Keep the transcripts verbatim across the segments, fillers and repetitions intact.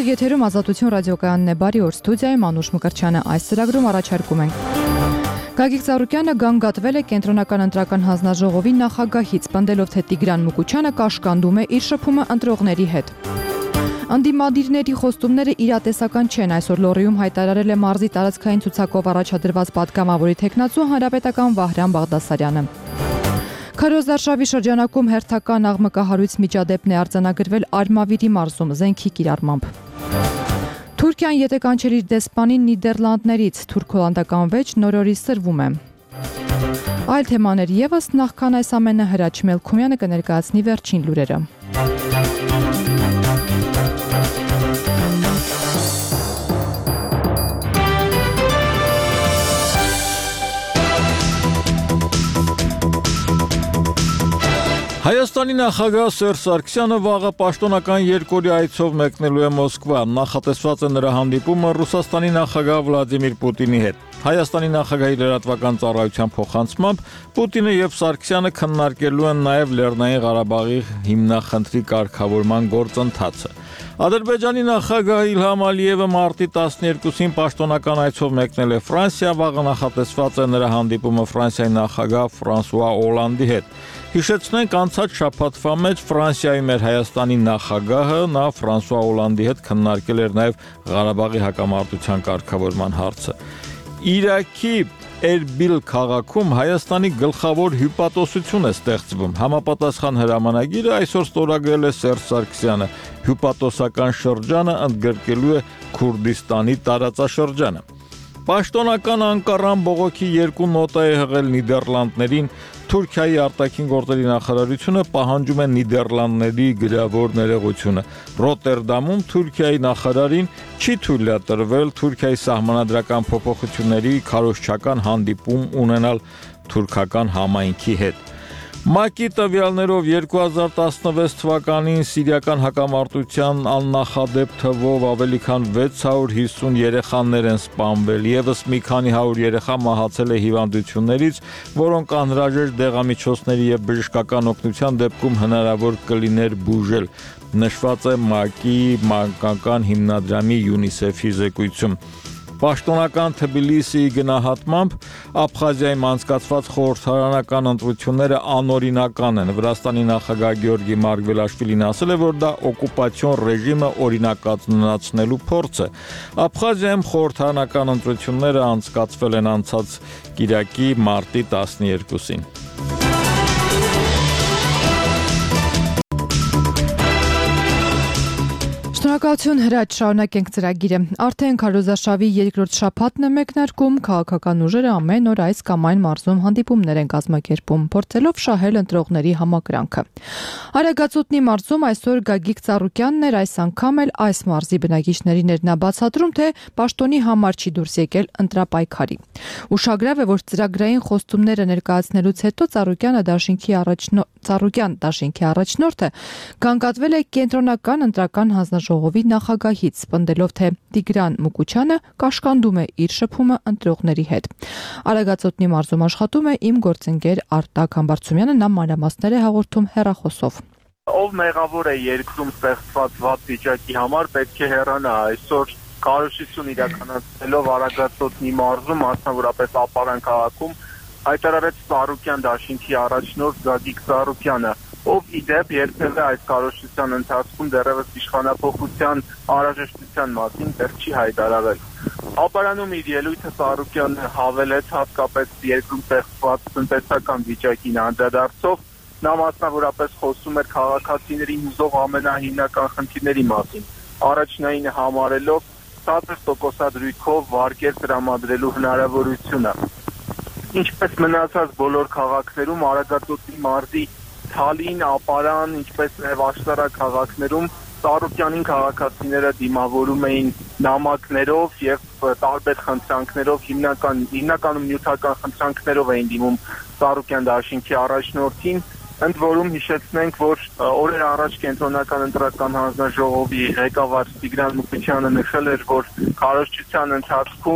Եթերում Ազատություն ռադիոկայանն է, բարի օր, ստուդիայում Անուշ Մկրտչյանը, այս ծրագրում առաջարկում ենք։ Գագիկ Ծառուկյանը գանգատվել է Կենտրոնական ընտրական հանձնաժողովի նախագահից, պնդելով, թե Տիգրան Մուկուչյանը կաշկանդում է իր շփումը ընտրողների հետ։ Անդիմադիրների խոստումները իրատեսական չեն, այսօր Լոռիում հայտարարել է մարզի տարածքային ցուցակով առաջադրված պատգամավորի թեկնածու հանրապետական Վահրամ Բաղդասարյանը։ Քարոզարշավի շրջանակում հերթական աղմկահարույց միջադեպն է արձանագրվել Արմավիրի մարզում զենքի կիրառմամբ։ Թուրքիան ետ է կանչել իր դեսպանին Նիդերլանդներից, թուրք-հոլանդական վեճ նոր-օրի սրվում է։ Այլ թեմաներ ևս, նախքան այս ամենը Հրաչ Մելքումյանը կներկայացնի վերջին լուրերը։ Հայաստանի նախագահ Սերժ Սարգսյանը վաղը պաշտոնական երկօրյա այցով մեկնելու է Մոսկվա, նախատեսված է նրա հանդիպումը Ռուսաստանի նախագահ Վլադիմիր Պուտինի հետ։ Հայաստանի նախագահի լրատվական ծառայության փոխանցմամբ Պուտինը եւ Սարգսյանը քննարկելու են նաեւ Լեռնային Ղարաբաղի հիմնախնդրի կարգավորման գործընթացը։ Ադրբեջանի նախագահ Իլհամ Ալիևը մարտի տասներկուսին պաշտոնական այցով մեկնել է Ֆրանսիա, վաղը նախատեսված է նրա հանդիպումը Ֆրանսիայի նախագահ Ֆրանսուଆ Օլանդի հետ։ Հիշեցնենք, անցած շաբաթվա մեջ Ֆրանսիայում էր Հայաստանի նախագահը, նա Ֆրանսուଆ Օլանդի հետ քննարկել էր նաև Ղարաբաղի հակամարտության կարգավորման հարցը։ Իրաքի Էրբիլ քաղաքում Հայաստանի գլխավոր հյուպատոսություն է ստեղծվում։ Համապատասխան հրամանագիրը այսօր ստորագրել է Սերժ Սարգսյանը։ Հյուպատոսական շրջանը ընդգրկելու է Քուրդիստանի տարածաշրջանը։ Պաշտոնական Անկարան բողոքի երկու նոտա է հղել Նիդերլանդներին։ Թուրքիայի արտաքին գործերի նախարարությունը պահանջում է Նիդերլանդների գրավոր ներողությունը։ Ռոտերդամում Թուրքիայի նախարարին չի թույլատրվել Թուրքիայի սահմանադրական փոփոխությունների քարոզչական հանդիպում ունենալ թուրքական համայնքի հետ։ ՄԱԿ-ի տվյալներով երկու հազար տասնվեց թվականին սիրիական հակամարտության աննախադեպ թվով ավելի քան վեց հարյուր հիսուն երեխաներ են սպանվել, ևս մի քանի հարյուր երեխա մահացել է հիվանդություններից, որոնք անհրաժեշտ դեղամիջոցների և բժշկական օգնության դեպքում հնարավոր կլիներ բուժել, նշված է ՄԱԿ-ի մանկական հիմնադրամի ՅՈՒՆԻՍԵՖ-ի զեկույցում։ Պաշտոնական Թբիլիսիի գնահատմամբ Աբխազիայում անցկացված խորհրդարանական ընտրությունները անօրինական են։ Վրաստանի նախագահ Գեորգի Մարգվելաշվիլին ասել է, որ դա օկուպացիոն ռեժիմը օրինականացնելու փորձ է։ Աբխազիայում խորհրդարանական ընտրությունները անցկացվել են անցած կիրակի մարտի տասներկուսին։ Շնորհակալություն Հրաչ, շարունակենք ծրագիրը։ Արդեն քարոզարշավի երկրորդ շաբաթն է մեկնարկում, քաղաքական ուժերը ամեն օր այս կամ այն մարզում հանդիպումներ են կազմակերպում, փորձելով շահել ընտրողների համակրանքը։ Արագածոտնի մարզում այսօր Գագիկ Ծառուկյանն էր, այս անգամ էլ այս մարզի բնակիչներին էր նա բացատրում, թե պաշտոնի համար չի դուրս եկել ընտրապայքարի։ Ուշագրավ է, որ ծրագրային խոստումները ներկայացնելուց հետո Ծառուկյանը դաշինքի առաջնորդ Ծառուկյան դաշինքի առաջնորդը գանգատվել է Կենտրոնական ընտրական հանձնաժողովի նախագահից, պնդելով, թե Տիգրան Մուկուչյանը կաշկանդում է իր շփումը ընտրողների հետ։ Արագածոտնի մարզում աշխատում է իմ գործընկեր Արտակ Համբարձումյանը, նա մանրամասներ է հաղորդում հեռախոսով։ Ով մեղավոր է երկրում ստեղծված վատ վիճակի համար, պետք է հեռանա այսօր քարոզություն իրականացնելով Արագածոտնի մարզում, մասնավորապես Ապարան քաղաքում, հայտարարեց Ծառուկյան դաշինքի առաջնորդ Գագիկ Ծառուկյանը, ով ի դեպ երբևէ այս քարոզության ընթացքում դեռևս իշխանափոխության անհրաժեշտության մասին դեռ չի հայտարարել։ Ապարանում իր ելույթը Ծառուկյանը հավելեց հատկապես երկրում ստեղծված տնտեսական վիճակին անդրադարձով, նա մասնավորապես խոսում էր քաղաքացիներին հուզող ամենահիմնական խնդիրների մասին, առաջնայինը համարելով ցածր տոկոսադրույքով վարկեր տրամադրելու հնարավորությունը։ Ինչպես մնացած բոլոր քաղաքներում, Արագածոտնի մարզի Թալին, Ապարան, ինչպես նաև Աշտարակ քաղաքներում Ծառուկյանին քաղաքացիները դիմավորում էին նամակներով եւ տարբեր խնդրանքներով, հիմնական հիմնականում նյութական խնդրանքներով էին դիմում Ծառուկյան դաշինքի առաջնորդին, ընդ որում հիշեցնենք, որ օրեր առաջ Կենտրոնական ընտրական հանձնաժողովի ղեկավար Տիգրան Մուկուչյանը նշել էր, որ քարոզչության ընթացքում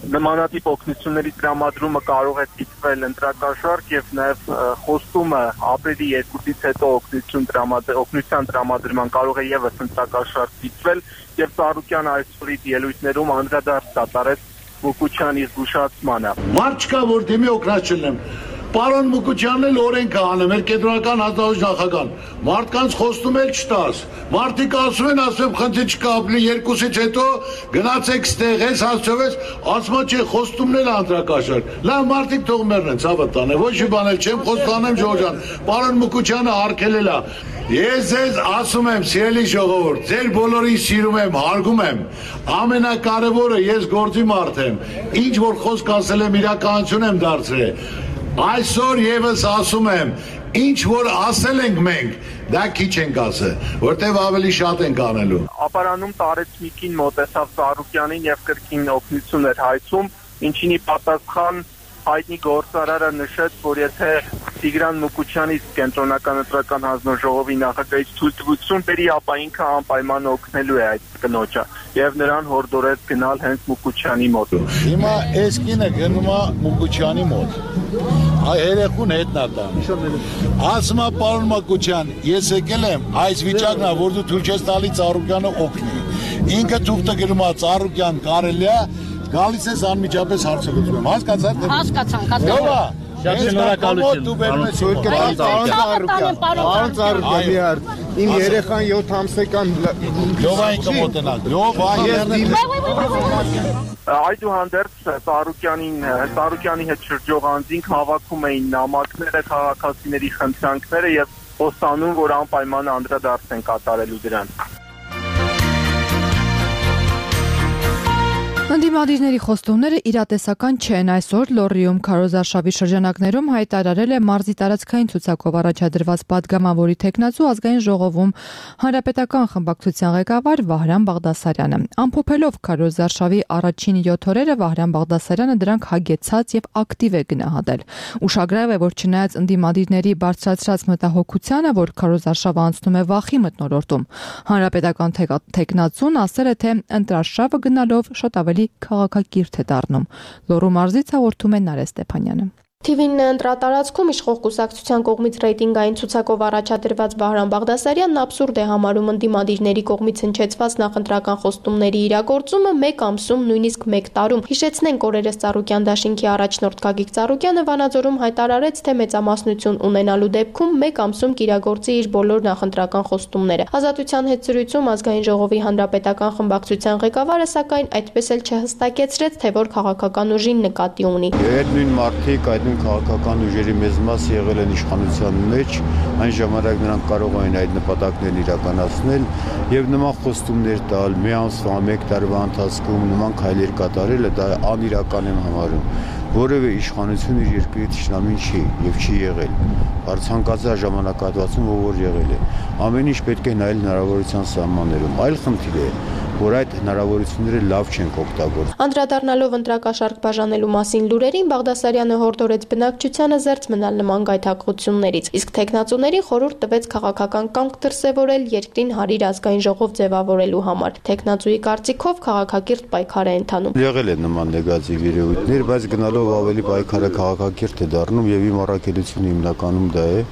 նմանատիպ օգնությունների տրամադրումը կարող է դիտվել ընտրակաշարք եւ նաեւ խոստումը ապրիլի երկուսից հետո օգնություն տրամադրել օգնության տրամադրման կարող է եւս ընտրակաշարք դիտվել եւ Ծառուկյան այսօրից ելույթներում անդրադարձ կատարեց Մուկուչյանի զգուշացմանը։ Մարդ չկա որ դիմի օգնած չլինեմ։ Պարոն Մուկուչյանն էլ օրենք է անում, մեր կենտրոնական հաստատության նախագահան։ Մարդկանց խոստում էլ չտաս։ Մարդիկ ասում են, ասեմ, խնդիր չկա, ապրիլի երկուսից հետո գնացեք ստեղ, ես հասցովես, ասում եմ, չէ, խոստումն էլ անդրակաշար։ Լավ, մարդիկ թող մեռնեն, ցավը տանե, ոչ մի բան էլ չեմ խոստանեմ Ժողովրդան։ Պարոն Մուկուչյանը արգելել է։ Ես ձեզ ասում եմ, սիրելի ժողովուրդ, ձեր բոլորին սիրում եմ, հարգում եմ։ Ամենակարևորը ես գործի մարդ եմ։ Ինչ որ խոսք ասել եմ, իրականություն եմ դարձրել։ Այսօր եւս ասում եմ, ինչ որ ասել ենք մենք, դա քիչ ենք ասել, որտեվ ավելի շատ ենք անելու։ Ապարանում տարեց մի կին մոտեցավ Ծառուկյանին եւ կրկին օգնություն էր հայցում, ինչինի պատասխան հայտնի գործարարը նշեց, որ եթե Տիգրան Մուկուչյանից կենտրոնական ընտրական հանձնաժողովի նախագահից թույլտվություն բերի, ապա ինքը անպայման օգնելու է այդ կնոջը եւ նրան հորդորեց գնալ հենց Մուկուչյանի մոտ։ Հիմա այս կինը գնում է Մուկուչյանի մոտ։ Այ երեխուն հետն է տանում։ Ասում է պարոն Մուկուչյան, ես եկել եմ այս վիճակն է, որ դու թույլ չես տալի Ծառուկյանը օգնի։ Ինքը թուղթը գրում է Ծառուկյան կարելի է, գալիս ես անմիջապես հարցակցում եմ։ Հասկացա՞ք թե։ Հասկացանք, հասկացանք։ Շատ շնորհակալություն։ Դու բերում ես Պարոն Ծառուկյան, պարոն Ծառուկյան, իհարկե։ Իմ երեխան յոթ ամսական Լովային կմոտենալ։ Լովային։ Այդուհանդերձ Ծառուկյանին, Ծառուկյանի հետ շրջող անձինք հավաքում էին նամակները, քաղաքացիների խնդրանքները եւ խոստանում, որ անպայման անդրադարձ են կատարելու դրան։ Ընդդիմադիրների խոստումները իրատեսական չեն։ Այսօր Լոռիում քարոզարշավի շրջանակներում հայտարարել է մարզի տարածքային ցուցակով առաջադրված падգամավորի թեկնածու ազգային ժողովում հանրապետական խմբակցության ղեկավար Վահրամ Բաղդասարյանը։ Ամփոփելով քարոզարշավի առաջին յոթ օրերը Վահրամ Բաղդասարյանը դրանք հագեցած եւ ակտիվ է գնահատել։ Ուշագրավ է, որ չնայած ընդդիմադիրների բարձրացրած մտահոգությանը, որ քարոզարշավը անցնում է վախի մթնոլորտում, հանրապետական թեկնածուն ասել է, թե ընտրարշավը գնալով շատ ավելի քաղաքակիրթ է դառնում։ Լոռու մարզից հաղորդում է Նարէ Ստեփանյանը։ Թիվին ընտրատարածքում իշխող կուսակցության կողմից ռեյտինգային ցուցակով առաջադրված Վահրամ Բաղդասարյանն աբսուրդ է համարում ընդդիմադիրների կողմից հնչեցված նախընտրական խոստումների իրագործումը մեկ ամսում, նույնիսկ մեկ տարում։ Հիշեցնենք, օրերս Ծառուկյան դաշինքի առաջնորդ Գագիկ Ծառուկյանը Վանաձորում հայտարարեց, թե մեծամասնություն ունենալու դեպքում մեկ ամսում կիրագործի իր բոլոր նախընտրական խոստումները։ Ազատության հետ զրույցում ազգային ժողովի հանրապետական խմբակցության ղեկավարը սակայն այդպես էլ չհստակեցրեց, թե որ քաղաքական ուժին նկատի ունի։ Այդ նույն մարդիկ, այդ քաղաքական ուժերի մեծ մասը եղել են իշխանության մեջ, այն ժամանակ նրանք կարող էին այդ նպատակներն իրականացնել եւ նման խոստումներ տալ, մի ամսվա, մեկ տարվա ընթացքում նման քայլեր կատարելը դա անիրական եմ համարում։ Որևէ իշխանություն իր երկրի թշնամին չի եւ չի եղել։ Ցանկացած ժամանակահատվածում ով եղել է։ Ամեն ինչ պետք է նայել հնարավորության սահմաններում։ Այլ խնդիր է, որ այդ հնարավորությունները լավ չեն օգտագործում։ Անդրադառնալով ընտրակաշարք բաժանելու մասին լուրերին, Բաղդասարյանը հորդորեց բնակչությանը զերծ մնալ նման գայթակղություններից, իսկ թեկնածուներին խորհուրդ տվեց քաղաքական կամք դրսևորել երկրին հարիր ազգային ժողով ձևավորելու համար։ Թեկնածուի կարծիքով քաղաքակիրթ պայքար է ընթանում։ Եղել են նման նեգատիվ երևույթներ, բայց գնալով ավելի պայքարը քաղաքակիրթ է դառնում եւ իմ առաքելությունը հիմնականում դա է,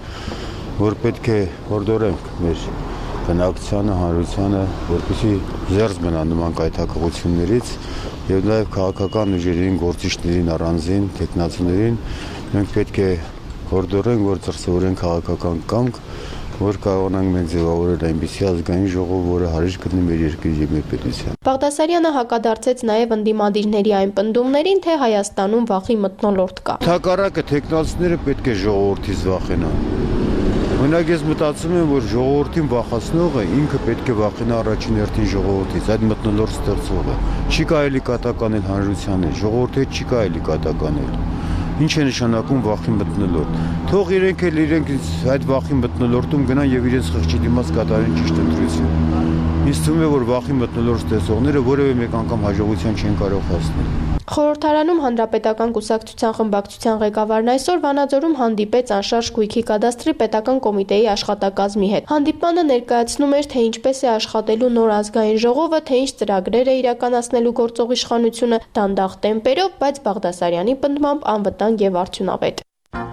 որ պետք է հորդորենք մեր բնակչությանը, հանրությանը, որպեսզի զերծ մնան նման կայթակղություններից եւ նաեւ քաղաքական ուժերին, գործիչներին, առանձին տեխնացիներին մենք պետք է հորդորենք, որ ծրսևորեն քաղաքական կամք, որ կարողանանք մենք ձևավորել այնպիսի ազգային ժողով, որը հարիր կդնի մեր երկրի եւ մեր պետության։ Բաղդասարյանը հակադարձեց նաեւ ընդդիմադիրների այն պնդումներին, թե Հայաստանում վախի մթնոլորտ կա։ Թակարակը տեխնացիները պետք է ժողովրդից վախենան։ Մենակ ես մտածում եմ, որ ժողովրդին վախացնողը ինքը պետք է վախենա առաջին հերթին ժողովրդից, այդ մթնոլորտ ստեղծողը։ Չի կարելի կատականել հանրությանը, ժողովրդի հետ չի կարելի կատականել։ Ինչ է նշանակում վախի մթնոլորտ։ Թող իրենք էլ իրենք այդ վախի մթնոլորտում գնան եւ իրենց խղճի դիմաց կատարեն ճիշտ ընտրություն։ Ինձ թվում է, որ վախի մթնոլորտ ստեղծողները որևէ մեկ անգամ հաջողության չեն կարող հասնել։ Խորհրդարանում Հանրապետական կուսակցության խմբակցության ղեկավարն այսօր Վանաձորում հանդիպեց անշարժ գույքի կադաստրի պետական կոմիտեի աշխատակազմի հետ։ Հանդիպմանը ներկայացնում էր, թե ինչպես է աշխատելու նոր ազգային ժողովը, թե ինչ ծրագրեր է իրականացնելու գործող իշխանությունը դանդաղ տեմպերով, բայց Բաղդասարյանի պնդմամբ անվտանգ եւ արդյունավետ։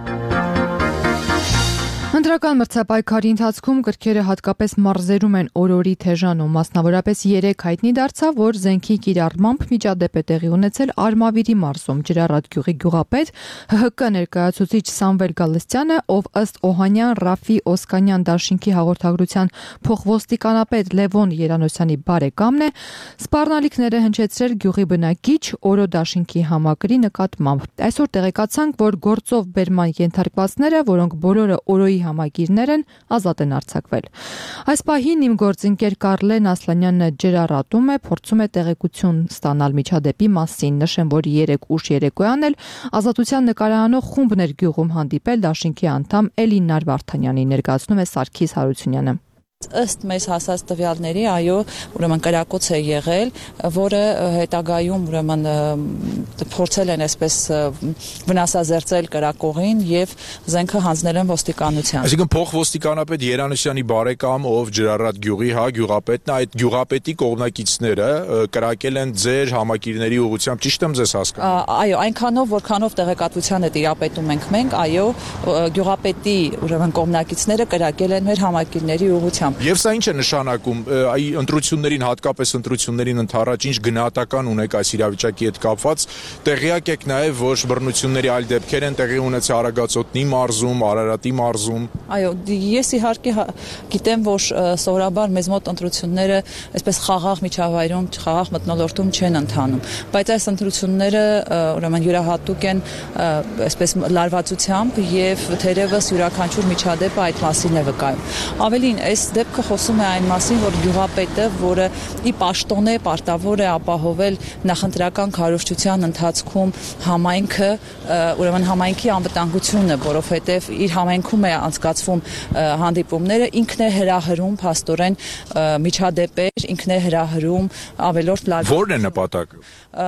Ընտրական մրցապայքարի ընթացքում կրքերը հատկապես մարզերում են օր-օրի թեժանում, մասնավորապես երեք հայտնի դարձավ, որ զենքի կիրառմամբ միջադեպ է տեղի ունեցել Արմավիրի մարզում։ Ջրառատ գյուղի գյուղապետ ՀՀԿ ներկայացուցիչ Սամվել Գալստյանը, ով ըստ Օհանյան Ռաֆի Օսկանյան դաշինքի հաղորդագրության փոխոստիկանապետ Լևոն Երանոսյանի բարեկամն է, սպառնալիքները հնչեցրել գյուղի բնակիչ Օրո դաշինքի համակրի նկատմամբ։ Այսօր տեղեկացանք, որ գործով բերման ենթարկվածները, որոնք բոլորը Օրոյի համագիրներ են, ազատ են արձակվել։ Այս պահին իմ գործընկեր Կարլեն Ասլանյանը ջրառատում է, փորձում է տեղեկություն ստանալ միջադեպի մասին։ Նշեմ, որ երեք ուշ երեկոյան էլ Ազատության նկարահանող խումբն էր գյուղում հանդիպել դաշինքի անդամ Էլինար Վարդանյանի, ներկայացնում է Սարգիս Հարությունյանը։ Ըստ մեզ հասած տվյալների, այո, ուրեմն կրակոց է եղել, որը հետագայում ուրեմն փորձել են այսպես վնասազերծել կրակողին եւ զենքը հանձնել են ոստիկանության։ Այսինքն փոխոստիկանապետ Երանոսյանի բարեկամ, ով Ջրառատ գյուղի, հա, գյուղապետն, այդ գյուղապետի կողմնակիցները կրակել են ձեր համակիրների ուղղությամբ, ճիշտ եմ ձեզ հասկանում։ Այո, այնքանով, որքանով տեղեկատվության է տիրապետում ենք մենք, այո, գյուղապետի ուրեմն կողմնակիցները կրակել են մեր համակիրների ուղղությամբ։ Եվ սա ինչ է նշանակում, այ ընտրություններին, հատկապես ընտրություններին ընդառաջ ինչ գնահատական ունեք այս իրավիճակի հետ կապված, տեղյակ եք նաև, որ բռնությունների այլ դեպքեր են տեղի ունեցել Արագածոտնի մարզում, Արարատի մարզում։ Այո, ես իհարկե գիտեմ, որ սովորաբար մեզ մոտ ընտրությունները այսպես խաղաղ միջավայրում, խաղաղ մթնոլորտում չեն ընթանում, բայց այս ընտրությունները ուրեմն յուրահատուկ են այսպես լարվածությամբ եւ թերևս յուրաքանչյուր միջադեպը այդ մասին է վկայում։ Ավելին, այս դեպքը խոսում է այն մասին, որ գյուղապետը, որը ի պաշտոն է պարտավոր է ապահովել նախընտրական քարոզչության ընթացքում համայնքը, ուրեմն համայնքի անվտանգությունը, որովհետև իր համայնքում է անցկացվում հանդիպումները, ինքն է հրահրում փաստորեն միջադեպեր, ինքն է հրահրում ավելորդ լավ։ Որն է նպատակը։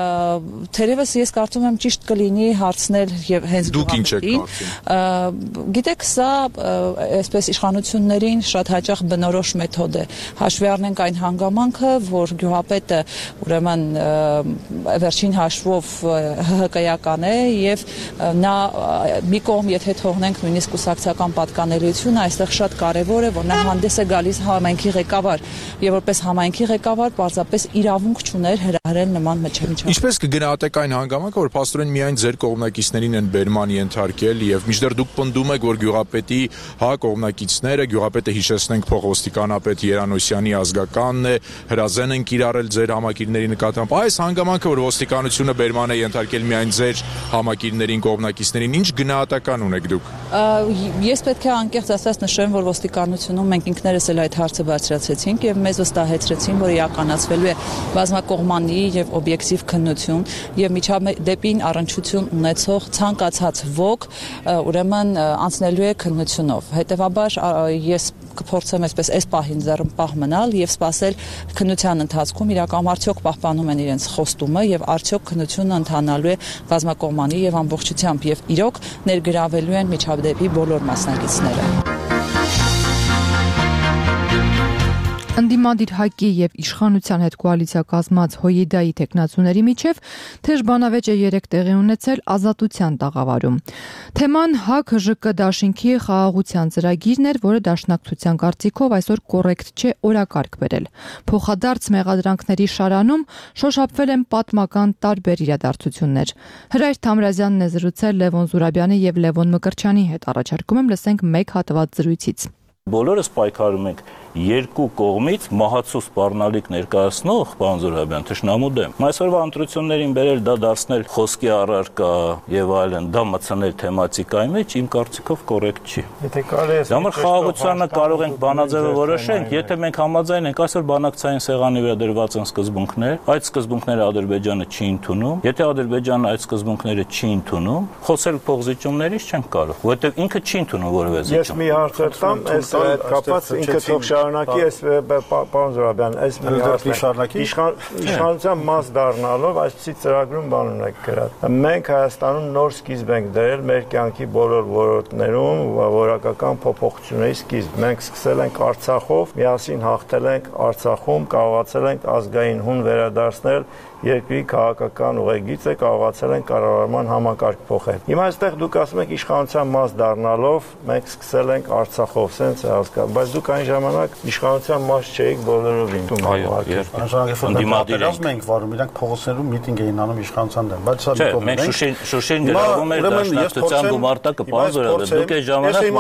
Թերևս ես կարծում եմ ճիշտ կլինի հարցնել եւ հենց դուք ինչ եք կարծում։ Գիտեք, սա այսպես իշխանություններին շատ հաճախ բնորոշ մեթոդ է։ Հաշվի առնենք այն հանգամանքը, որ գյուղապետը ուրեմն վերջին հաշվով ՀՀԿ-ական է եւ նա մի կողմ եթե թողնենք նույնիսկ կուսակցական պատկանելիությունը, այստեղ շատ կարեւոր է, որ նա հանդես է գալիս համայնքի ղեկավար եւ որպես համայնքի ղեկավար պարզապես իրավունք չուներ հրահրել նման միջամիջոցը։ Ինչպես կգնահատեք այն հանգամանքը, որ փաստորեն միայն ձեր կողմնակիցներին են բերման ենթարկել եւ մինչդեռ դուք պնդում եք, որ գյուղապետի հա կողմնակիցները, գյուղապետը հիշեցնենք փոխոստիկանապետ Երանոսյանի ազգականն է, հրազեն են կիրառել ձեր համակիրների նկատմամբ։ Այս հանգամանքը, որ ոստիկանությունը բերման է ենթարկել միայն ձեր համակիրներին, կողմնակիցներին, ինչ գնահատական ունեք դուք։ Ես պետք է անկեղծ ասած նշեմ, որ ոստիկանությունում մենք ինքներս էլ այդ հարցը բարձրացրեցինք եւ մեզ վստահեցրեցին, որ իրականացվելու է բազմակողմանի եւ օբյեկտիվ քննություն եւ միջադեպին առնչություն ունեցող ցանկացած ոք ուրեմն անցնելու է քննությունով։ Հետեւաբար ես կփորձեմ այսպես այս պահին ձեռնպահ մնալ եւ սպասել քննության ընթացքում իրական արդյոք պահպանում են իրենց խոստումը եւ արդյոք քննությունը ընթանալու է բազմակողմանի եւ ամբողջությամբ եւ իրոք ներգրավելու են միջադեպի բոլոր մասնակիցները։ Ընդդիմադիր ՀԱԿ-ի եւ իշխանության հետ կոալիցիա կազմած ՀՅԴ-ի տեխնացուների միջև թեժ բանավեճ է երեք տեղի ունեցել Ազատության տաղավարում։ Թեման ՀԱԿ-ԺԿ դաշինքի խաղաղության ծրագիրն էր, որը դաշնակցության կարծիքով այսօր կոռեկտ չէ օրակարգ բերել։ Փոխադարձ մեղադրանքների շարանում շոշափվել են պատմական տարբեր իրադարձություններ։ Հրայր Թամրազյանն է զրուցել Լևոն Զուրաբյանի եւ Լևոն Մկրտչյանի հետ, առաջարկում եմ լսենք մեկ հատված զրույցից։ Բոլորս պայքարում ենք երկու կողմից մահացու սպառնալիք ներկայացնող պարոն Զուրաբյան թշնամու դեմ։ Այսօրվա ընտրություններին բերել դա դարձնել խոսքի առարկա եւ այլն, դա մտցնել թեմատիկայի մեջ իմ կարծիքով կոռեկտ չի։ Եթե կարելի է Դամը խաղաղությանը կարող ենք բանաձևը որոշենք, եթե մենք համաձայն ենք, այսօր բանակցային սեղանի վրա դրված են սկզբունքներ, այդ սկզբունքները Ադրբեջանը չի ընդունում։ Եթե Ադրբեջանը այդ սկզբունքները չի ընդունում, խոսել փողզիջումներից չենք կարող, որովհետեւ ինքը չի ընդունում որևէ զիջում։ Ես մի հարց եմ տամ, այս դրա հետ կապված ինքը թող շարունակի, այս պարոն Զոհրաբյան, այս իշխանության մաս դառնալով այսպիսի ծրագրում բան ունենք գրած։ Մենք Հայաստանում նոր սկիզբ ենք դրել մեր կյանքի բոլոր ոլորտներում որակական փոփոխությունների սկիզբ։ Մենք սկսել ենք Արցախով, միասին հաղթել ենք Արցախում, կարողացել ենք ազգային հուն վերադարձնել երկրի քաղաքական ուղեգիծը, կարողացել են կառավարման համակարգ փոխել։ Հիմա այստեղ դուք ասում եք իշխանության մաս դառնալով մենք սկսել ենք Արցախով, սենց է հասկանում, բայց դուք այն ժամանակ իշխանության մաս չէիք բոլորովին։ Այո, դիմադիրենք մենք վարում, իրանք փողոցներում միտինգ էին անում իշխանության դեմ, բայց սա դիտում ենք։ Մենք Շուշին գրավում էր դաշնակցության գումարտակը, պարոն Զոհրաբյան, դուք այս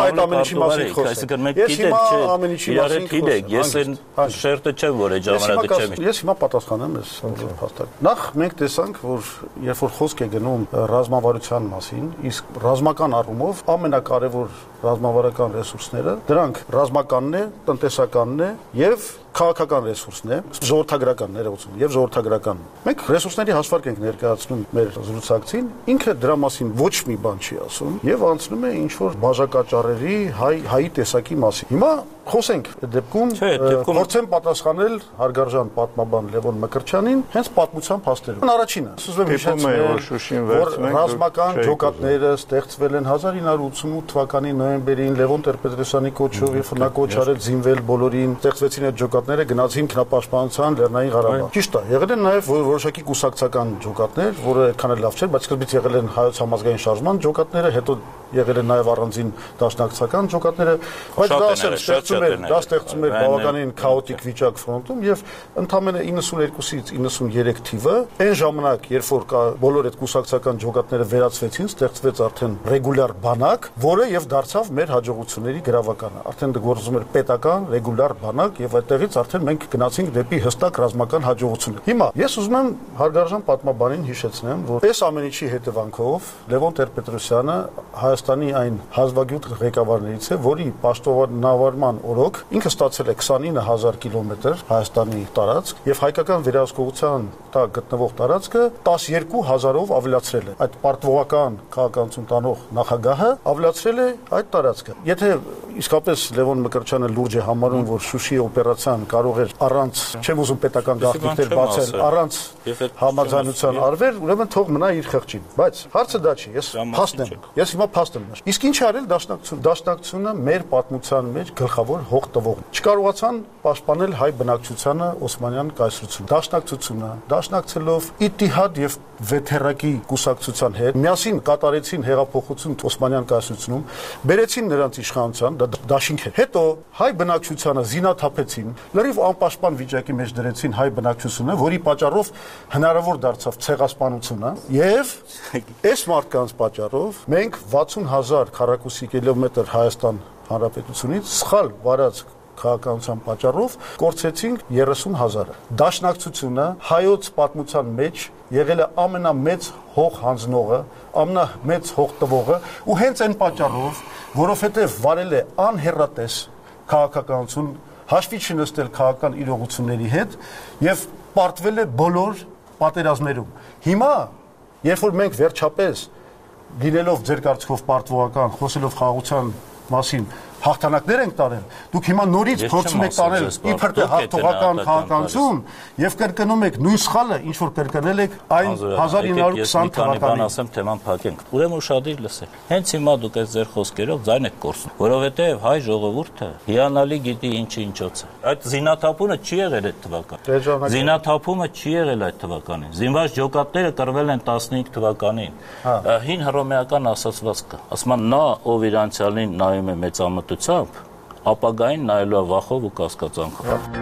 ժամանակ այսինքն մենք գիտենք, չէ, իրար հետ գիտեք, ես այն շերտը չեմ, որ այդ ժամանակը չեմ։ Ես հիմա պատասխանեմ ես փաստորեն։ Նախ մենք տեսանք, որ երբ որ խոսք է գնում ռազմավարության մասին, իսկ ռազմական առումով ամենակարևոր ռազմավարական ռեսուրսները, դրանք ռազմականն է, տնտեսականն է եւ քաղաքական ռեսուրսն է, ժողովրդագրական ներողություն եւ ժողովրդագրական։ Մենք ռեսուրսների հաշվարկ ենք ներկայացնում մեր զրուցակցին, ինքը դրա մասին ոչ մի բան չի ասում եւ անցնում է ինչ որ բաժակաճառերի հայ հայի տեսակի մասին։ Հիմա խոսենք դեպքում փորձեմ պատասխանել հարգարժան պատմաբան Լևոն Մկրտչյանին հենց պատմության փաստերով։ Առաջինը, ուզում եմ հիշեցնել, որ ռազմական ջոկատները ստեղծվել են հազար ինը հարյուր ութսունութ թվականի նոյեմբերին Լևոն Տեր-Պետրոսյանի կոչով եւ նա կոչ արել զինվել բոլորին, ստեղծվեցին այդ ջոկատները, գնացին ինքնապաշտպանության Լեռնային Ղարաբաղ։ Ճիշտ է, եղել են նաեւ որոշակի կուսակցական ջոկատներ, որը այդքան էլ լավ չէր, բայց սկզբից եղել են հայոց համազգային շարժման ջոկատները, հետո եղել են նաեւ առանձին դաշնակցական ջոկատները, բայց դա ասել ստեղծում էր, դա ստեղծում էր բավականին քաոտիկ վիճակ ֆրոնտում եւ ընդամենը իննսունյոթից իննսունյուրեք թիվը այն ժամանակ, երբ որ բոլոր այդ կուսակցական ջոկատները վերացվեցին, ստեղծվեց արդեն ռեգուլյար բանակ, որը եւ դարձավ մեր հաջողությունների գրավականը։ Արդեն գործում էր պետական ռեգուլյար բանակ եւ այդտեղից արդեն մենք գնացինք դեպի հստակ ռազմական հաջողություններ։ Հիմա ես ուզում եմ հարգարժան պատմաբանին հիշեցնեմ, որ այս ամեն ինչի հետևանքով Լևոն Տեր-Պետրոսյանը Հայաստանի այն հազվագյուտ ղեկավարներից է, որի պաշտոնավարման օրոք ինքը ստացել է քսանինը հազար կիլոմետր Հայաստանի տարածք եւ հայկական վերահսկողության տակ գտնվող տարածքը տասներկու հազարով ավելացրել է։ Այդ պարտվողական քաղաքականություն տանող նախագահը ավելացրել է այդ տարածքը։ Եթե իսկապես Լևոն Մկրտչյանը լուրջ է համարում, որ Շուշի օպերացիան կարող էր առանց, չեմ ուզում պետական գաղտնիքներ բացել, առանց համաձայնության արվել, ուրեմն թող մնա իր խղճին։ Բայց հարցը դա չի, ես փաստ եմ։ Ես հիմա փաստ եմ։ Իսկ ինչ արել դաշնակցությունը։ Դաշնակցությունը մեր պատմության մեջ գլխավոր հող տվողն։ Չկարողացան պաշտպանել հայ բնակչությանը Օսմանյան կայսրությունը։ Դաշնակցությունը դաշնակցելով Իթիհադ եւ Վեթերակի կուսակցության հետ միասին կատարեցին հեղափոխություն Օսմանյան կայսրությունում, բերեցին նրանց իշխանության, դա դաշինք էր։ Հետո հայ բնակչությանը զինաթափեցին, լրիվ անպաշտպան վիճակի մեջ դրեցին հայ բնակչությունը, որի պատճառով հնարավոր դարձավ ցեղասպանությունը եւ այս մարդկանց պատճառով մենք վաթսուն հազար քառակուսի կիլոմետր Հայաստան Հանրապետությունից սխալ վարած քաղաքականության պատճառով կորցեցինք երեսուն հազարը։ Դաշնակցությունը հայոց պատմության մեջ եղել է ամենամեծ հող հանձնողը, ամենամեծ հող տվողը ու հենց այն պատճառով, որովհետև վարել է անհեռատես քաղաքականություն, հաշվի չնստել քաղաքական իրողությունների հետ եւ պարտվել է բոլոր պատերազմներում։ Հիմա, երբ որ մենք վերջապես լինելով ձեր կարծիքով պարտվողական, խոսելով խաղաղության մասին հաղթանակներ ենք տարել, դուք հիմա նորից փորձում եք տարել իբր թե հաղթողական քաղաքականություն եւ կրկնում եք նույն սխալը, ինչ որ կրկնել եք այն հազար ինը հարյուր քսան թվականին։ Ասեմ թեման փակենք։ Ուրեմն ուշադիր լսեք։ Հենց հիմա դուք այս ձեր խոսքերով ձայն եք կորցնում, որովհետեւ հայ ժողովուրդը հիանալի գիտի ինչը ինչոց է։ Այդ զինաթափումը չի եղել այդ թվականին։ Զինաթափումը չի եղել այդ թվականին։ Զինված ջոկատները կռվել են տասնհինգ թվականին։ Հին հռոմեական ասացված կա։ Ասում են նա ով իր անցյալին նայում է մեծամտությամբ, ապագային նայելու վախով ու կասկածանքով։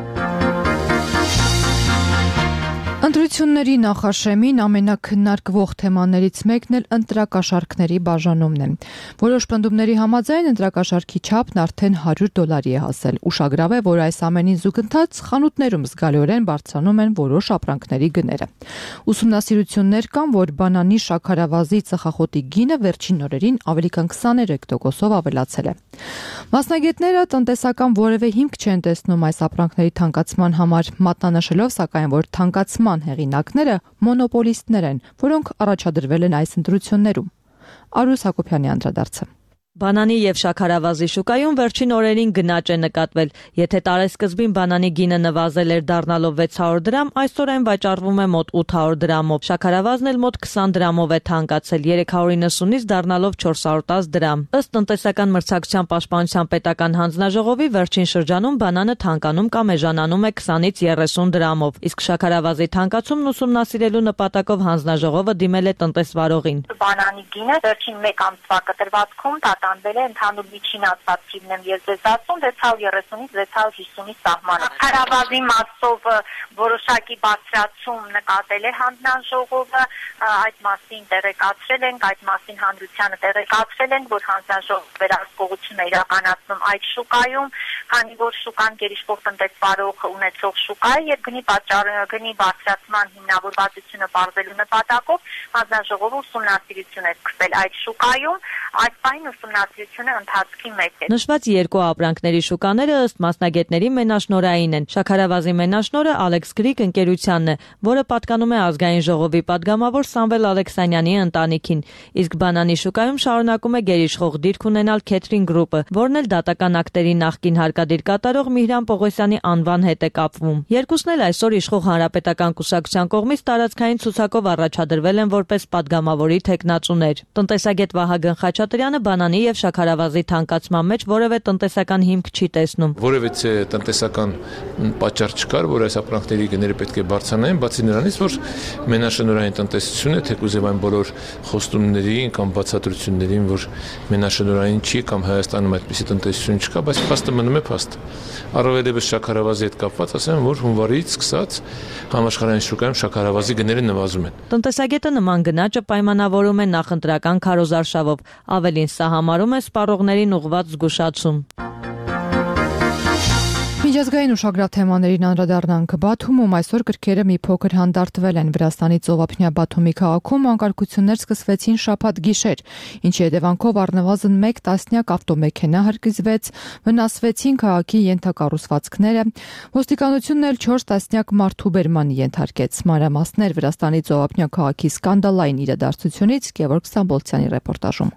Ընտրությունների նախաշեմին ամենակննարկվող թեմաներից մեկն էլ ընտրակաշառքների բաժանումն է։ Որոշ պնդումների համաձայն ընտրակաշառքի չափն արդեն հարյուր դոլարի է հասել։ Ուշագրավ է, որ այս ամենին զուգընթաց խանութներում զգալիորեն բարձրանում են որոշ ապրանքների գները։ Ուսումնասիրություններ կան, որ բանանի, շաքարավազի, ծխախոտի գինը վերջին օրերին ավելի քան քսաներեք տոկոսով ավելացել է։ Մասնագետները տնտեսական որևէ հիմք չեն տեսնում այս ապրանքների թանկացման համար, մատնանշելով սակայն, որ թանկացման հեղինակները մոնոպոլիստներ են, որոնք առաջադրվել են այս ընտրություններում։ Արուս Հակոբյանի անդրադարձը։ Բանանի եւ շաքարավազի շուկայում վերջին օրերին գնաճ է նկատվել։ Եթե տարեսկզբին բանանի գինը նվազել էր դառնալով վեց հարյուր դրամ, այսօր այն վաճառվում է մոտ ութ հարյուր դրամով։ Շաքարավազն էլ մոտ քսան դրամով է թանկացել, երեք հարյուր իննսունից դառնալով չորս հարյուր տասը դրամ։ Ըստ տնտեսական մրցակցության պաշտպանության պետական հանձնաժողովի վերջին շրջանում բանանը թանկանում կամ էժանանում է քսանից երեսուն դրամով, իսկ շաքարավազի թանկացումն ուսումնասիրելու նպատակով հանձնաժողովը դիմել է տնտեսվարողին։ Բանանի գինը վերջին մեկ ամսվա կտրվածքում տանվել է ընդհանուր միջին ածածիվն եմ ես ձեզ ասում վեց հարյուր երեսունից վեց հարյուր հիսունի սահմանը։ Շաքարավազի մասով որոշակի բարձրացում նկատել է հանձնաժողովը, այդ մասին տեղեկացրել ենք, այդ մասին հանրությանը տեղեկացրել ենք, որ հանձնաժողովը վերահսկողություն է իրականացնում այդ շուկայում, քանի որ շուկան գերիշխող տնտեսվարող ունեցող շուկա է եւ գնի պատճառ գնի բարձրացման հիմնավորվածությունը բարձելու նպատակով հանձնաժողովը ուսումնասիրություն է սկսել այդ շուկայում, այդ բանը ուսումնասիրությունը ընթացքի մեջ է։ Նշված երկու ապրանքների շուկաները ըստ մասնագետների մենաշնորհային են։ Շաքարավազի մենաշնորհը Alex Greek ընկերությանն է, որը պատկանում է ազգային ժողովի падգամավոր Սամվել Ալեքսանյանի ընտանիքին, իսկ բանանի շուկայում շարունակում է գերիշխող դիրք ունենալ Catering Group-ը, որն էլ դատական ակտերի նախկին հարկադիր կատարող Միհրան Պողոսյանի անվան հետ է կապվում։ Երկուսն էլ այսօր իշխող հանրապետական կուսակցության կողմից տարածքային ցուցակով առաջադրվել են որպես падգամավորի թեկնածուներ։ Տնտեսագետ Վահագն Խաչատրյանը բանանի եւ շաքարավազի թանկացման մեջ որևէ տնտեսական հիմք չի տեսնում։ Որևէ տնտեսական պատճառ չկար, որ այս ապրանքների գները պետք է բարձրանային, բացի նրանից, որ մենաշնորհային տնտեսությունը թեկուզ եւ այն բոլոր խոստումներին կամ բացատրություններին, որ մենաշնորհային չի կամ Հայաստանում այդպիսի տնտեսություն չկա, բայց փաստը մնում է փաստ։ Առավելևս շաքարավազի հետ կապված ասեմ, որ հունվարից սկսած համաշխարհային շուկայում շաքարավազի գները նվազում են։ Տնտեսագետը նման գնաճը պայմանավորում է նախընտրական քարոզարշավով, ավելին սա համարում է սպառողներին ուղղված զգուշացում։ Միջազգային ուշագրավ թեմաներին անդրադառնանք Բաթումում այսօր գրքերը մի փոքր հանդարտվել են Վրաստանի ծովափնյա Բաթումի քաղաքում անկարգություններ սկսվեցին շաբաթ գիշեր, ինչի հետևանքով առնվազն մեկ տասնյակ ավտոմեքենա հրկիզվեց, վնասվեցին քաղաքի ենթակառուցվածքները, ոստիկանությունն էլ չորս տասնյակ մարդու բերմանի ենթարկեց։ Մանրամասներ Վրաստանի ծովափնյա քաղաքի սկանդալային իրադարձությունից Գևորգ Ստամբոլցյանի ռեպորտաժում։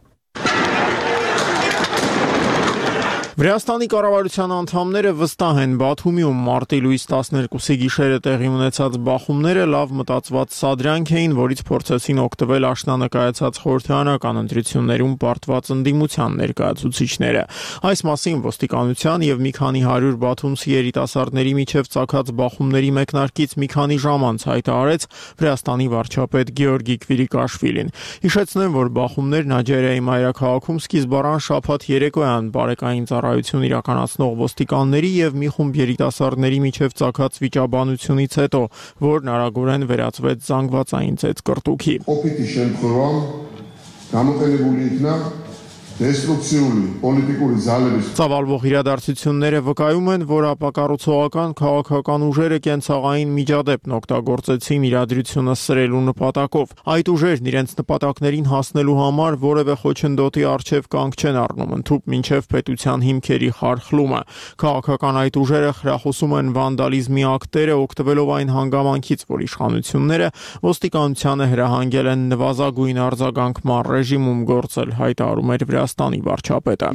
Վրաստանի կառավարության անդամները վստահ են Բաթումիում մարտի լույս տասներկուսի գիշերը տեղի ունեցած բախումները լավ մտածված սադրանք էին, որից փորձեցին օգտվել աշնանկայացած խորհրդարանական ընտրություններում պարտված ընդդիմության ներկայացուցիչները։ Այս մասին ոստիկանության եւ մի քանի հարյուր բաթումցի երիտասարդների միջև ծագած բախումների մեկնարկից մի քանի ժամ անց հայտարարեց Վրաստանի վարչապետ Գեորգի Կվիրիկաշվիլին։ Հիշեցնեմ, որ բախումներն Աջերիայի մայրաքաղաքում սկիզբ առան շաբաթ երեկոյան բարեկային ծառայություն իրականացնող ոստիկանների եւ մի խումբ երիտասարդների միջև ծագած վիճաբանությունից հետո, որն արագորեն վերածվեց զանգվածային ծեծկռտուքի։ Օպիտի շեմքորում համոթելებული ինքնա դեստրուկցիոնի պոլիտիկური զալերից Ծավալվող իրադարձությունները վկայում են, որ ապակառուցողական քաղաքական ուժերը կենցաղային միջադեպն օգտագործեցին իրադրությունը սրելու նպատակով։ Այդ ուժերն իրենց նպատակներին հասնելու համար որևէ խոչընդոտի առջև կանգ չեն առնում, ընդհուպ մինչև պետության հիմքերի խարխլումը։ Քաղաքական այդ ուժերը խրախուսում են վանդալիզմի ակտերը, օգտվելով այն հանգամանքից, որ իշխանությունները ոստիկանությանը հրահանգել են նվազագույն արձագանքման ռեժիմում գործել, հայտարարում էր Վրաստանի վարչապետը։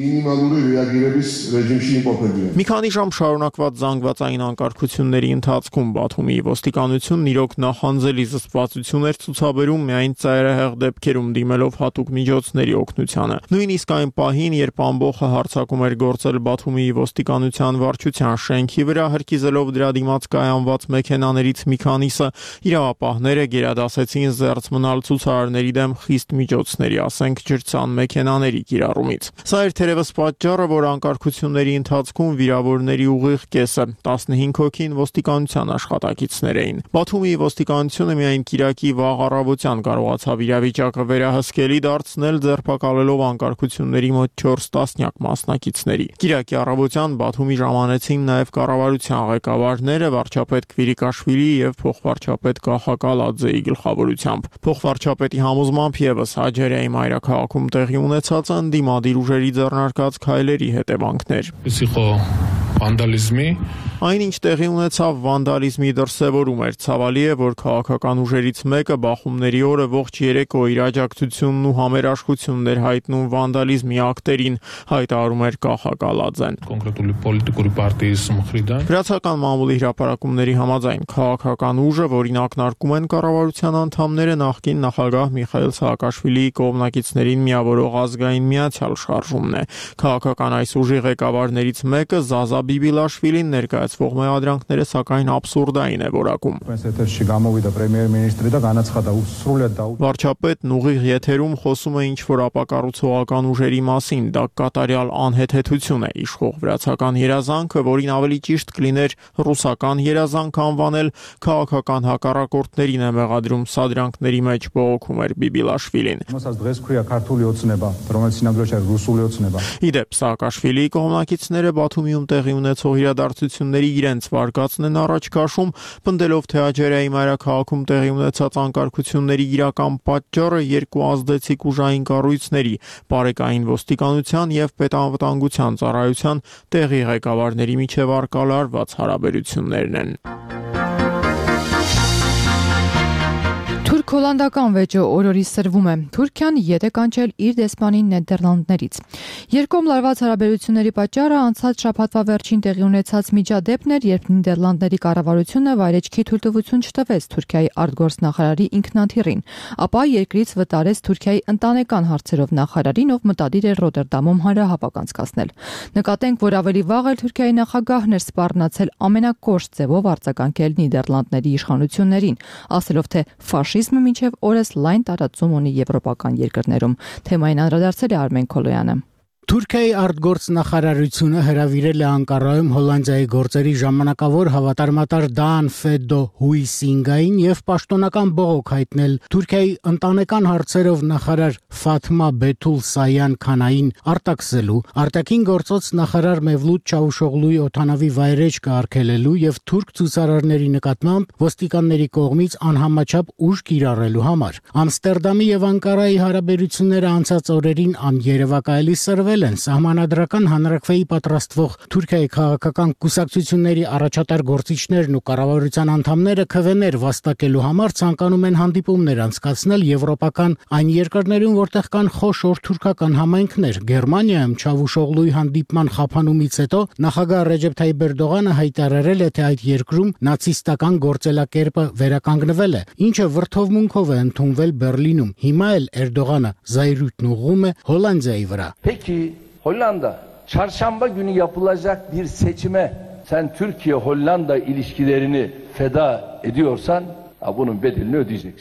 Մի քանի ժամ շարունակված զանգվածային անկարգությունների ընթացքում Բաթումի ոստիկանությունն իրոք նախանձելի զսպվածություն էր ցուցաբերում միայն ծայրահեղ դեպքերում դիմելով հատուկ միջոցների օգնությանը։ Նույնիսկ այն պահին, երբ ամբողջը հարձակում էր գործել Բաթումի ոստիկանության վարչության շենքի վրա, հրկիզելով դրա դիմաց կայանված մեքենաներից մի քանիսը, իրավապահները գերադասեցին զերծ մնալ ցուցարարների դեմ խիստ միջոցների, ասենք ջրցան մեքենաների կիրառումից։ Սա էր թերևս պատճառը, որ անկարգությունների ընթացքում վիրավորների ուղիղ կեսը տասնհինգ հոգին ոստիկանության աշխատակիցներ էին։ Բաթումի ոստիկանությունը միայն կիրակի վաղ առավոտյան կարողացավ իրավիճակը վերահսկելի դարձնել, ձերբակալելով անկարգությունների մոտ չորս տասնյակ մասնակիցների։ Կիրակի առավոտյան Բաթումի ժամանեցին նաև կառավարության ղեկավարները վարչապետ Կվիրիկաշվիլի եւ փոխվարչապետ Կախակալաձեի գլխավորությամբ։ Փոխվարչապետի համոզմամբ եւս Աջերիայի մայրաքաղաքում տեղի ունեցած ընդդիմադիր ուժերի ձեռնարկած քայլերի հետևանքներ։ վանդալիզմի Այնինչ տեղի ունեցավ վանդալիզմի դրսևորում էր, ցավալի է, որ քաղաքական ուժերից մեկը բախումների օրը ողջ երեկո իր աջակցությունն ու համերաշխությունն էր հայտնում վանդալիզմի ակտերին, հայտարարում էր Կախա Կալաձեն։ կոնկրետուլի պոլիտիկուրի պարտիի Սմխրիդան Վրացական մամուլի հրապարակումների համաձայն քաղաքական ուժը, որին ակնարկում են կառավարության անդամները, նախկին նախագահ Միխայիլ Սաակաշվիլիի կողմնակիցներին միավորող ազգային միացյալ շարժումն է։ Քաղաքական այս ուժի ղեկավարներից մեկը Զազա Բիբիլաշվիլին ներկայացվող մեղադրանքները սակայն աբսուրդային է որակում։ Վարչապետն ուղիղ եթերում խոսում է ինչ-որ ապակառուցողական ուժերի մասին, դա կատարյալ անհեթեթություն է, իշխող վրացական երազանքը, որին ավելի ճիշտ կլիներ ռուսական երազանք անվանել, քաղաքական հակառակորդներին է մեղադրում սադրանքների մեջ բողոքում էր Բիբիլաշվիլին։ Իդեպ Սաակաշվիլիի կողմնակիցները Բաթումիում տեղի ունեցող իրադարձությունների իրենց վարկածն են առաջ քաշում, պնդելով, թե Աջարիայի մայրաքաղաքում տեղի ունեցած անկարգությունների իրական պատճառը երկու ազդեցիկ ուժային կառույցների՝ բարեկային ոստիկանության եւ պետանվտանգության ծառայության տեղի ղեկավարների միջև արկալարված հարաբերություններն են։ Թուրք-հոլանդական վեճը օրորի սրվում է։ Թուրքիան ետ է կանչել իր դեսպանին Նեդերլանդներից։ Երկկողմ լարված հարաբերությունների պատճառը անցած շաբաթվա վերջին տեղի ունեցած միջադեպն էր, երբ Նիդերլանդների կառավարությունը վայրեջքի թույլտվություն չտվեց Թուրքիայի արտգործնախարարի ինքնաթիռին, ապա երկրից վտարեց Թուրքիայի ընտանեկան հարցերով նախարարին, ով մտադիր էր Ռոտերդամում հանրահավաք անցկացնել։ Նկատենք, որ ավելի վաղ էլ Թուրքիայի նախագահն էր սպառնացել ամենակոշտ ձևով արձագանքել Նիդերլանդների իշխանություններին, ասելով, թե ֆաշիզմը մինչև օրս լայն տարածում ունի եվրոպական երկրներում։ Թեմային անդրադարձել է Արմեն Քոլոյանը։ Թուրքիայի արտգործնախարարությունը հրավիրել է Անկարայում Հոլանդիայի գործերի ժամանակավոր հավատարմատար Դան Ֆեդո Հուիսինգային եւ պաշտոնական բողոք հայտնել Թուրքիայի ընտանեկան հարցերով նախարար Ֆաթմա Բեթուլ Սայան Քանային արտաքսելու, արտաքին գործոց նախարար Մևլութ Չավուշօղլուի օթանավի վայրեջքը արգելելու եւ թուրք ցուցարարների նկատմամբ ոստիկանների կողմից անհամաչափ ուժ կիրառելու համար։ Ամստերդամի եւ Անկարայի հարաբերությունները անցած օրերին աներևակայելի սրվել են սահմանադրական հանրակրվեի պատրաստվող Թուրքիայի քաղաքական կուսակցությունների առաջատար գործիչներն ու կառավարության անդամները քվեներ վաստակելու համար ցանկանում են հանդիպումներ անցկացնել եվրոպական այն երկրներում, որտեղ կան խոշոր թուրքական համայնքներ։ Գերմանիայում Չավուշօղլուի հանդիպման խափանումից հետո նախագահ Ռեջեփ Թայիպ Էրդողանը հայտարարել է, թե այդ երկրում նացիստական գործելակերպը վերականգնվել է, ինչը վրդովմունքով է ընդունվել Բերլինում։ Հիմա էլ Էրդողանը զայրույթն ուղղում է Հոլանդիայի վրա։ Hollanda, çarşamba günü yapılacak bir seçime sen Türkiye-Hollanda ilişkilerini feda ediyorsan, bunun bedelini ödeyeceksin.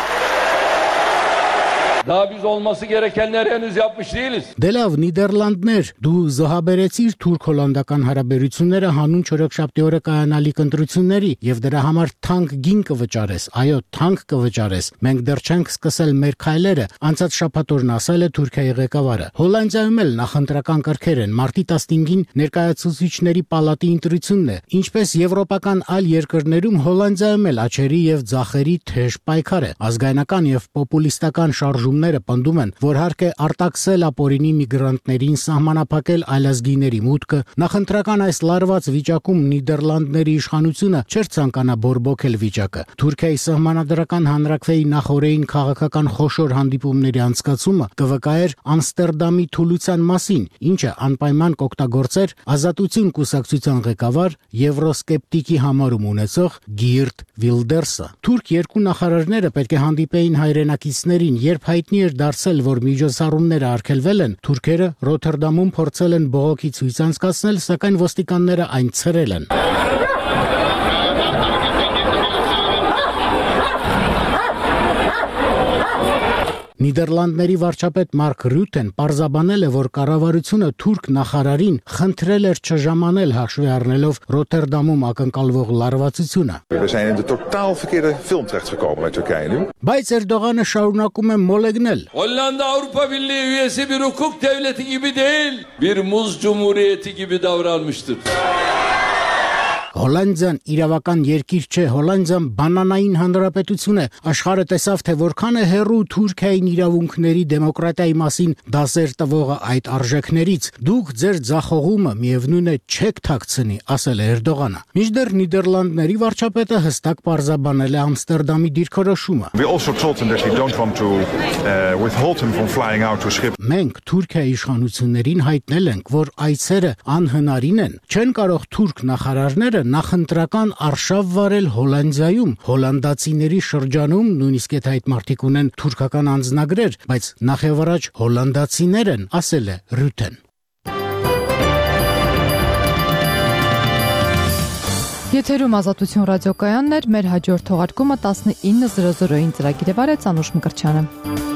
Daha biz olması gerekenleri henüz yapmış değiliz. Դելավ Նիդերլանդներ, դու զոհաբերեցիր թուրք-հոլանդական հարաբերությունները հանուն չորեքշաբթի օրը կայանալիք ընտրությունների եւ դրա համար թանկ գին կվճարես, այո, թանկ կվճարես։ Մենք դեռ չենք սկսել մեր քայլերը, անցած շաբաթօրն ասել է Թուրքիայի ղեկավարը։ Հոլանդիայում էլ նախընտրական կարգեր են, մարտի տասնինգին ներկայացուցիչների պալատի ընտրությունն է, ինչպես եվրոպական այլ երկրներում Հոլանդիայում էլ աչերի եւ ձախերի թեժ պայքար է։ Ազգայնական եւ պոպուլիստական շարժումները պնդում են, որ հարկ է արտաքսել ապօրինի միգրանտներին, սահմանափակել այլազգիների մուտքը։ Նախընտրական այս լարված վիճակում Նիդերլանդների իշխանությունը չէր ցանկանա բորբոքել վիճակը։ Թուրքիայի սահմանադրական հանրակրվեի նախօրեին քաղաքական խոշոր հանդիպումների անցկացումը կվկայեր Ամստերդամի թուլության մասին, ինչը անպայման կօգտագործեր Ազատություն կուսակցության ղեկավար եվրոսկեպտիկի համարում ունեցող Գիրտ Վիլդերսը։ Թուրք երկու նախարարները պետք է հանդիպեին հայրենակիցներին, երբ հայտնի էր դարձել, որ միջոցառումները արգելվել են, թուրքերը Ռոթերդամում փորձել են բողոքի ցույց անցկացնել, սակայն ոստիկանները այն ցրել են։ Նիդերլանդների վարչապետ Մարկ Ռյութեն պարզաբանել է, որ կառավարությունը թուրք նախարարին խնդրել էր չժամանել հաշվի առնելով Ռոթերդամում ակնկալվող լարվածությունը։ We zijn in de totaal verkeerde film terechtgekomen met Turkije nu. Բայց Էրդողանը շարունակում է մոլեգնել։ Hollanda Avrupa Birliği üyesi bir hukuk devleti gibi değil, bir muz cumhuriyeti gibi davranmıştır. Հոլանդիան իրավական երկիր չէ, Հոլանդիան բանանային հանրապետություն է։ Աշխարհը տեսավ, թե որքան է հեռու Թուրքիային իրավունքների դեմոկրատիայի մասին դասեր տվողը այդ արժեքներից։ Դուք ձեր ձախողումը միևնույն է չեք թաքցնի, ասել է Էրդողանը։ Մինչդեռ Նիդերլանդների վարչապետը հստակ պարզաբանել է Ամստերդամի դիրքորոշումը։ We also told him that we don't want to uh, withhold him from flying out to Schiphol. Մենք Թուրքիայի իշխանություններին հայտնել ենք, որ այցերը անհնարին են։ Չեն կարող թուրք նախարարները նախընտրական արշավ վարել Հոլանդիայում, հոլանդացիների շրջանում, նույնիսկ եթե այդ մարդիկ ունեն թուրքական անձնագրեր, բայց նախևառաջ հոլանդացիներ են, ասել է Ռյութեն։ Եթերում Ազատություն ռադիոկայանն էր, մեր հաջորդ թողարկումը տասնինը զրո զրոյին ծրագիր է վարեց Անուշ Մկրտչյանը։